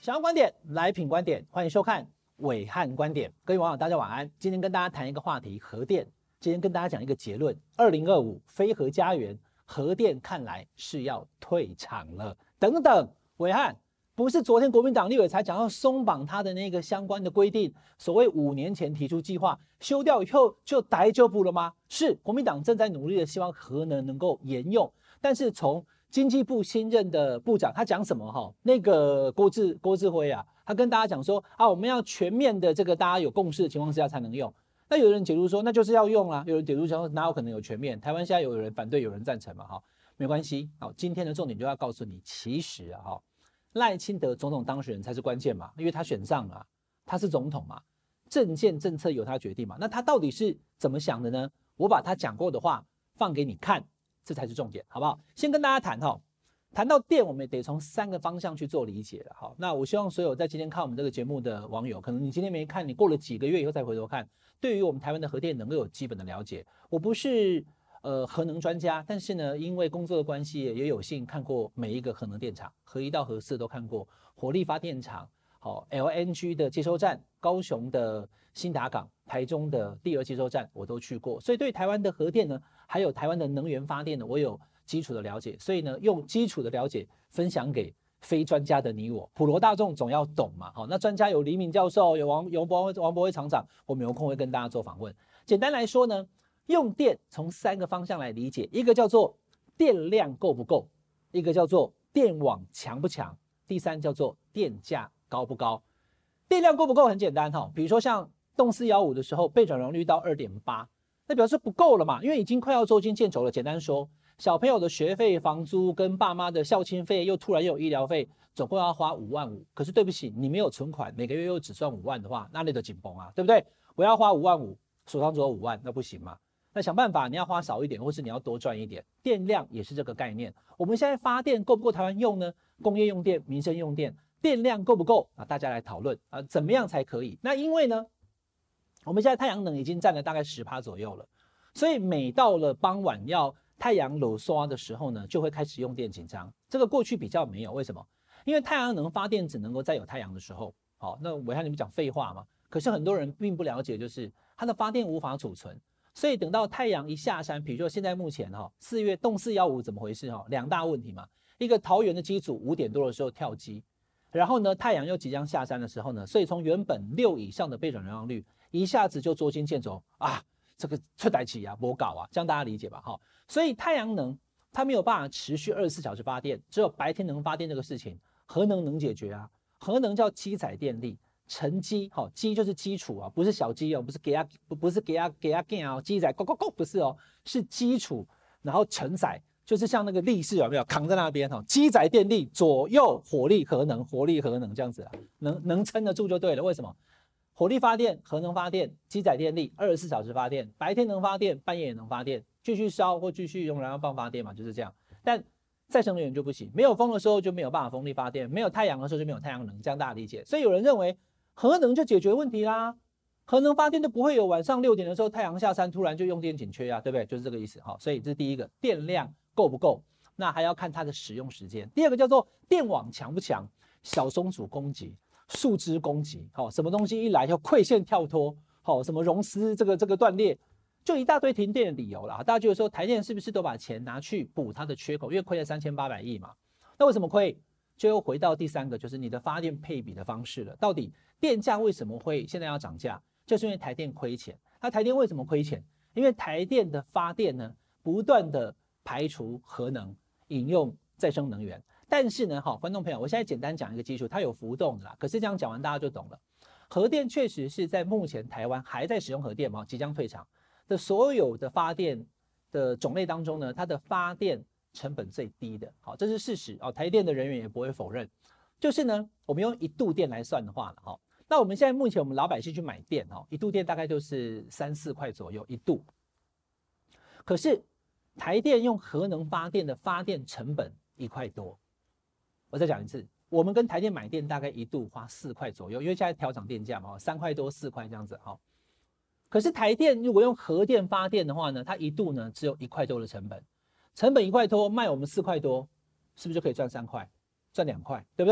想要观点来品观点，欢迎收看暐瀚观点。各位网友大家晚安。今天跟大家谈一个话题，核电。今天跟大家讲一个结论：2025非核家园，核电看来是要退场了。等等，暐瀚不是昨天国民党立委才讲要松绑他的那个相关的规定，所谓5年前提出计划，修掉以后就逮就补了吗？是，国民党正在努力的希望核能够沿用，但是从经济部新任的部长他讲什么那个郭志辉啊，他跟大家讲说啊，我们要全面的这个大家有共识的情况之下才能用。那有人解读说那就是要用啦，有人解读说哪有可能有全面？台湾现在有人反对，有人赞成嘛没关系。好，今天的重点就要告诉你，其实赖清德总统当选人才是关键嘛，因为他选上了，他是总统嘛，政见政策由他决定嘛。那他到底是怎么想的呢？我把他讲过的话放给你看，这才是重点，好不好？先跟大家谈到电，我们也得从3个方向去做理解了。那我希望所有在今天看我们这个节目的网友，可能你今天没看，你过了几个月以后再回头看，对于我们台湾的核电能够有基本的了解。我不是核能专家，但是呢，因为工作的关系，也有幸看过每一个核能电厂，核1到核4都看过，火力发电厂，LNG 的接收站，高雄的新达港，台中的第2接收站我都去过，所以对台湾的核电呢，还有台湾的能源发电呢，我有基础的了解，所以呢，用基础的了解分享给非专家的你我，普罗大众总要懂嘛。那专家有黎明教授，有王博威厂长，我们有空会跟大家做访问。简单来说呢，用电从3个方向来理解，一个叫做电量够不够，一个叫做电网强不强，第3叫做电价高不高。电量够不够很简单比如说像动415的时候，备转容率到 2.8， 那表示不够了嘛，因为已经快要捉襟见肘了。简单说，小朋友的学费、房租跟爸妈的孝亲费，又突然又有医疗费，总共要花5万5。可是对不起，你没有存款，每个月又只赚5万的话，那你就紧绷啊，对不对？我要花5万5，手上只有5万，那不行嘛。那想办法，你要花少一点，或是你要多赚一点。电量也是这个概念。我们现在发电够不够台湾用呢？工业用电、民生用电，电量够不够大家来讨论怎么样才可以？那因为呢，我们现在太阳能已经占了大概 10% 左右了，所以每到了傍晚要太阳落山的时候呢，就会开始用电紧张。这个过去比较没有，为什么？因为太阳能发电只能够在有太阳的时候。那我和你们讲废话嘛。可是很多人并不了解，就是它的发电无法储存，所以等到太阳一下山，比如说现在目前4月动415怎么回事2大问题嘛。一个桃园的机组5点多的时候跳机，然后呢太阳又即将下山的时候呢，所以从原本6以上的备转容量率一下子就捉襟见肘啊，这个出代志啊，没搞啊，这样大家理解吧所以太阳能它没有办法持续24小时发电，只有白天能发电这个事情，核能能解决啊。核能叫基载电力，沉积基就是基础不是小基不是给基载不是是基础，然后承载就是像那个力士有没有扛在那边基载电力左右火力核能这样子能撑得住就对了。为什么？火力发电、核能发电、基载电力24小时发电，白天能发电，半夜也能发电，继续烧或继续用燃料棒发电嘛，就是这样。但再生能源就不行，没有风的时候就没有办法风力发电，没有太阳的时候就没有太阳能，这样大家理解。所以有人认为核能就解决问题啦，核能发电就不会有晚上6点的时候太阳下山突然就用电紧缺对不对？就是这个意思所以这是第一个，电量够不够，那还要看它的使用时间。第二个叫做电网强不强，小松鼠攻击、树枝攻击什么东西一来要馈线跳脱什么熔丝这个断裂，就一大堆停电的理由啦。大家觉得说台电是不是都把钱拿去补它的缺口，因为亏了3800亿嘛。那为什么亏？就又回到第3个，就是你的发电配比的方式了。到底电价为什么会现在要涨价？就是因为台电亏钱。那台电为什么亏钱？因为台电的发电呢，不断的排除核能，引用再生能源。但是呢观众朋友，我现在简单讲一个基础，它有浮动的啦，可是这样讲完大家就懂了。核电确实是在目前台湾还在使用核电嘛，即将退场的所有的发电的种类当中呢，它的发电成本最低的这是事实台电的人员也不会否认。就是呢，我们用1度电来算的话那我们现在目前我们老百姓去买电1度电大概就是3-4块左右1度。可是台电用核能发电的发电成本1块多。我再讲一次，我们跟台电买电大概1度花4块左右，因为现在调涨电价嘛，3块多4块这样子可是台电如果用核电发电的话呢，它1度呢只有1块多的成本1块多卖我们4块多，是不是就可以赚3块，赚2块，对不对？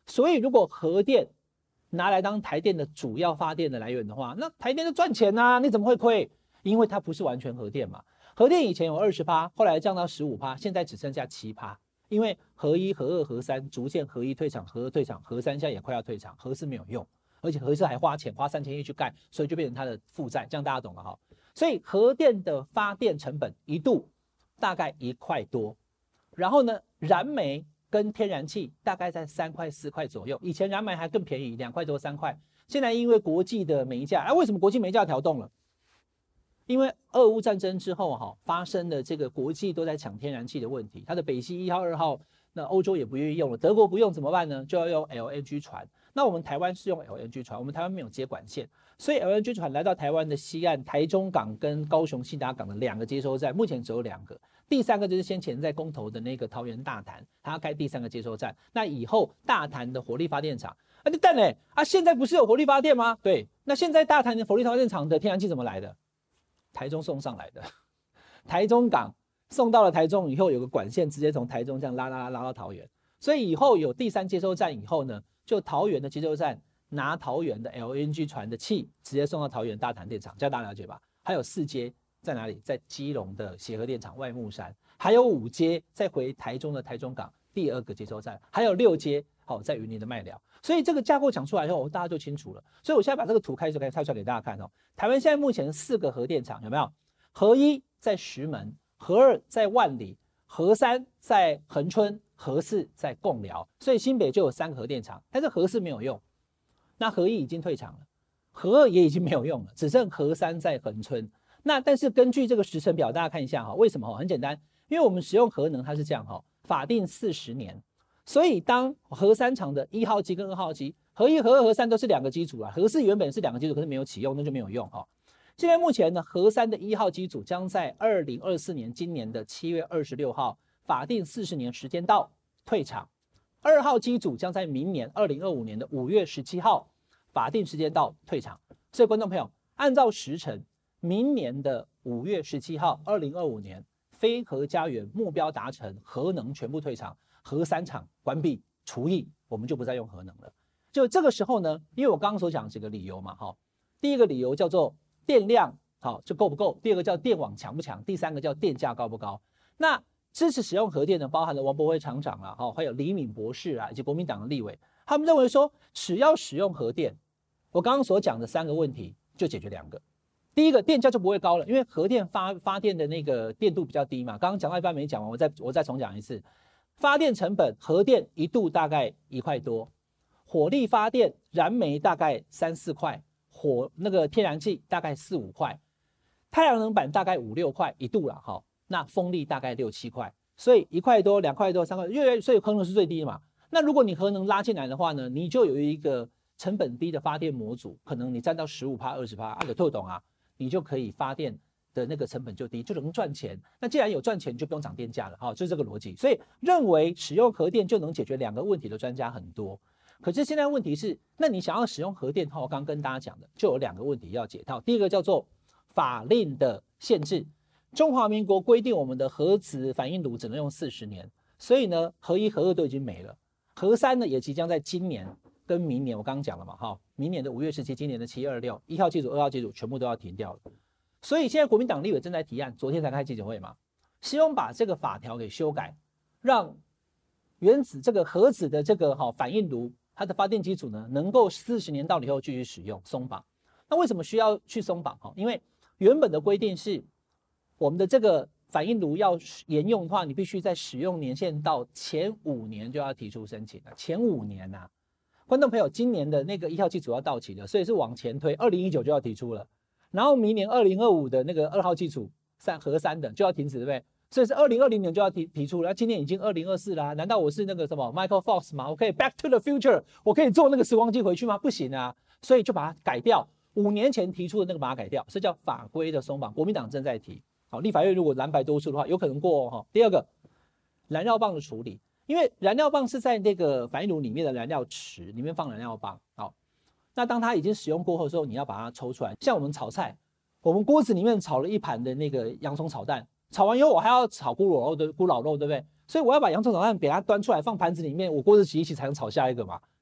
所以如果核电拿来当台电的主要发电的来源的话，那台电就赚钱啊，你怎么会亏？因为它不是完全核电嘛。核电以前有20%，后来降到15%，现在只剩下7%。因为核1、核2、核3逐渐核1退场，核2退场，核3现在也快要退场，核4没有用，而且核4还花钱，花3000亿去盖，所以就变成它的负债，这样大家懂了哈。所以核电的发电成本一度大概1块多，然后呢，燃煤跟天然气大概在3块4块左右，以前燃煤还更便宜，2块多3块，现在因为国际的煤价，为什么国际煤价调动了？因为俄乌战争之后发生的这个国际都在抢天然气的问题，它的北溪1号、2号，那欧洲也不愿意用了，德国不用怎么办呢？就要用 LNG 船。那我们台湾是用 LNG 船，我们台湾没有接管线，所以 LNG 船来到台湾的西岸，台中港跟高雄信达港的2个接收站，目前只有2个，第3个就是先前在公投的那个桃园大潭，它要开第3个接收站。那以后大潭的火力发电厂，但现在不是有火力发电吗？对，那现在大潭的火力发电厂的天然气怎么来的？台中送上来的，台中港送到了台中以后，有个管线直接从台中这样拉到桃园，所以以后有第3接收站以后呢，就桃园的接收站拿桃园的 LNG 船的气直接送到桃园大潭电厂，这样大家了解吧？还有4接在哪里？在基隆的协和电厂外木山，还有5接再回台中的台中港第2个接收站，还有6接在云林的麦寮。所以这个架构讲出来以后，大家就清楚了。所以我现在把这个图开出来给大家看哦。台湾现在目前4个核电厂有没有？核1在石门，核2在万里，核3在恒春，核4在贡寮。所以新北就有3个核电厂，但是核4没有用。那核1已经退场了，核2也已经没有用了，只剩核3在恒春。那但是根据这个时程表，大家看一下为什么？很简单，因为我们使用核能它是这样法定40年。所以当核3厂的1号机跟2号机，核1、核2、核3都是2个机组核4原本是2个机组，可是没有启用，那就没有用现在目前呢，核3的1号机组将在2024年今年的7月26号法定40年时间到退场，2号机组将在明年2025年的5月17号法定时间到退场。所以观众朋友，按照时程，明年的5月17号2025年非核家园目标达成，核能全部退场，核3厂关闭除役，我们就不再用核能了。就这个时候呢，因为我刚刚所讲几个理由嘛，第一个理由叫做电量就够不够，第2个叫电网强不强，第3个叫电价高不高。那支持使用核电的包含了王国辉厂长还有李敏博士以及国民党的立委，他们认为说，只要使用核电，我刚刚所讲的3个问题就解决2个。第一个，电价就不会高了，因为核电发电的那个电度比较低嘛，刚刚讲到一半没讲完，我再重讲一次。发电成本，核电1度大概1块多，火力发电燃煤大概3、4块，那个天然气大概4、5块，太阳能板大概5、6块1度啦那风力大概6、7块，所以1块多、2块多、3块，所以核能是最低的嘛。那如果你核能拉进来的话呢，你就有一个成本低的发电模组，可能你占到15%、20%，有透懂你就可以发电的那个成本就低，就能赚钱。那既然有赚钱，就不用涨电价了就是这个逻辑。所以认为使用核电就能解决2个问题的专家很多。可是现在问题是，那你想要使用核电我刚刚跟大家讲的，就有2个问题要解套。第一个叫做法令的限制，中华民国规定我们的核子反应炉只能用40年，所以呢，核1、核2都已经没了，核3呢也即将在今年跟明年，我刚刚讲了嘛明年的5月17，今年的7月26， 1号机组、2号机组全部都要停掉了。所以现在国民党立委正在提案，昨天才开记者会嘛，希望把这个法条给修改，让原子这个核子的这个反应炉，它的发电机组呢，能够40年到了以后继续使用，松绑。那为什么需要去松绑因为原本的规定是，我们的这个反应炉要沿用的话，你必须在使用年限到前5年就要提出申请了，前5年观众朋友，今年的那个1号机组要到期了，所以是往前推，2019就要提出了。然后明年2025的那个2号机组核3的就要停止，对不对？所以是2020年就要提出了，今年已经2024啦，难道我是那个什么 Michael Fox 吗？我可以 Back to the Future， 我可以坐那个时光机回去吗？不行所以就把它改掉，5年前提出的那个把它改掉，这叫法规的松绑。国民党正在提，立法院如果蓝白多数的话，有可能过第2个，燃料棒的处理，因为燃料棒是在那个反应炉里面的燃料池里面放燃料棒，那当它已经使用过后的时候，你要把它抽出来。像我们炒菜，我们锅子里面炒了1盘的那个洋葱炒蛋，炒完以后我还要炒咕老肉，对不对？所以我要把洋葱炒蛋给它端出来放盘子里面，我锅子洗一洗才能炒下一个嘛。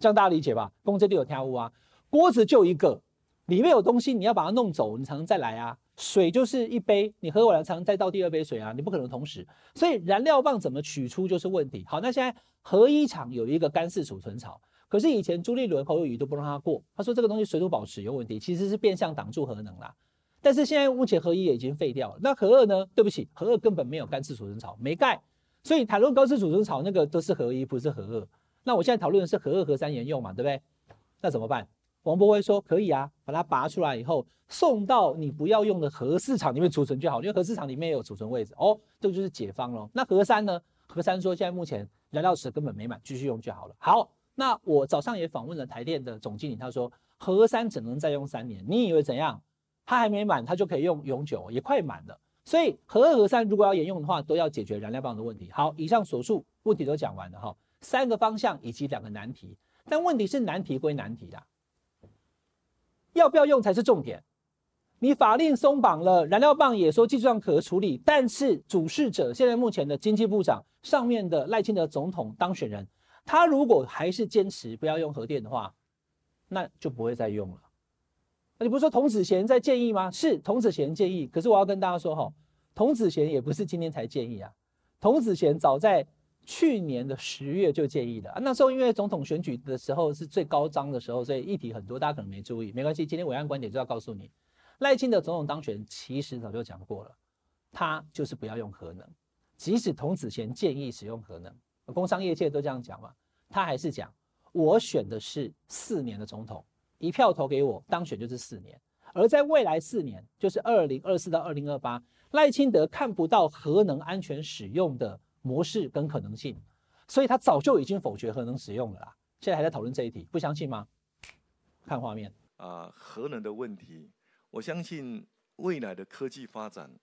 这样大家理解吧？公这里有跳屋啊，锅子就一个，里面有东西，你要把它弄走，你才能再来啊。水就是一杯，你喝完了才能再倒第二杯水啊，你不可能同时。所以燃料棒怎么取出就是问题。好，那现在核一厂有一个干式储存槽，可是以前朱立伦、侯友宜都不让它过，他说这个东西水土保持有问题，其实是变相挡住核能啦。但是现在目前核一也已经废掉了，那核二呢？对不起，核二根本没有干式储存槽，没盖，所以谈论高式储存槽那个都是核一，不是核二。那我现在讨论的是核二、核三沿用嘛，对不对？那怎么办？王柏辉说可以啊，把它拔出来以后送到你不要用的核四厂里面储存就好，因为核四厂里面也有储存位置哦，这个就是解方咯。那核三呢？核三说现在目前燃料池根本没满，继续用就好了。好，那我早上也访问了台电的总经理，他说核三只能再用3年，你以为怎样？它还没满，它就可以用永久，也快满了。所以核二、核三如果要沿用的话，都要解决燃料棒的问题。好，以上所述问题都讲完了哈，3个方向以及2个难题。但问题是难题归难题啦。要不要用才是重点。你法令松绑了，燃料棒也说技术上可处理，但是主事者现在目前的经济部长上面的赖清德总统当选人，他如果还是坚持不要用核电的话，那就不会再用了。你不是说童子贤在建议吗？是童子贤建议，可是我要跟大家说哈，童子贤也不是今天才建议啊，童子贤早在去年的10月就建议了，那时候因为总统选举的时候是最高涨的时候，所以议题很多，大家可能没注意，没关系，今天暐瀚观点就要告诉你，赖清德总统当选其实早就讲过了，他就是不要用核能，即使童子贤建议使用核能，工商业界都这样讲嘛，他还是讲我选的是4年的总统，一票投给我，当选就是4年，而在未来4年，就是2024到2028，赖清德看不到核能安全使用的模式跟可能性，所以他早就已经否决核能使用了啦。现在还在讨论这一题，不相信吗？看画面核能的问题，我相信未来的科技发展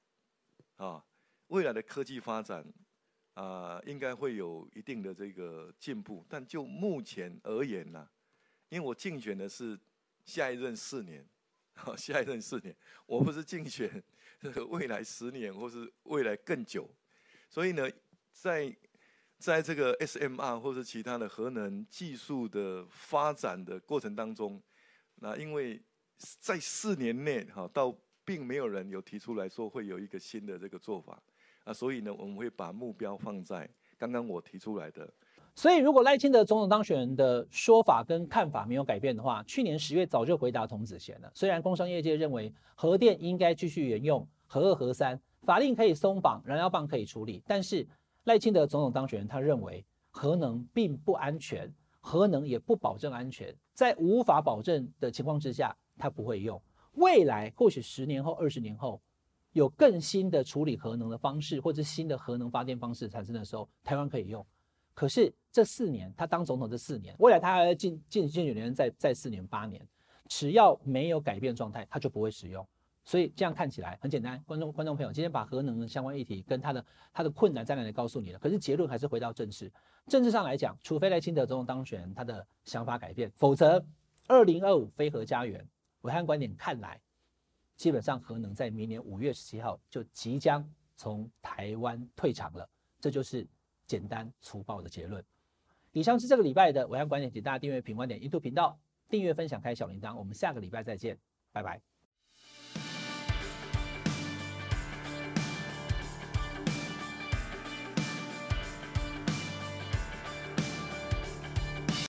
应该会有一定的这个进步。但就目前而言呢，因为我竞选的是下一任4年，下一任4年，我不是竞选未来10年或是未来更久，所以呢。在这个 SMR 或者其他的核能技术的发展的过程当中，那因为在4年内到并没有人有提出来说会有一个新的这个做法所以呢，我们会把目标放在刚刚我提出来的。 所以如果赖清德总统当选人的说法跟看法没有改变的话，去年10月早就回答童子贤了。虽然工商业界认为核电应该继续沿用，核二、核三法令可以松绑，燃料棒可以处理，但是赖清德总统当选人他认为核能并不安全，核能也不保证安全，在无法保证的情况之下，他不会用。未来或许10年后、20年后，有更新的处理核能的方式，或者新的核能发电方式产生的时候，台湾可以用。可是这4年，他当总统这4年，未来他还要竞选连任再4年、8年，只要没有改变状态，他就不会使用。所以这样看起来很简单，观众朋友，今天把核能的相关议题跟它的困难在哪里告诉你了。可是结论还是回到政治，政治上来讲，除非赖清德总统当选，他的想法改变，否则2025非核家园，暐瀚观点看来，基本上核能在明年5月17号就即将从台湾退场了，这就是简单粗暴的结论。以上是这个礼拜的暐瀚观点，请大家订阅品观点 YouTube 频道，订阅分享开小铃铛，我们下个礼拜再见，拜拜。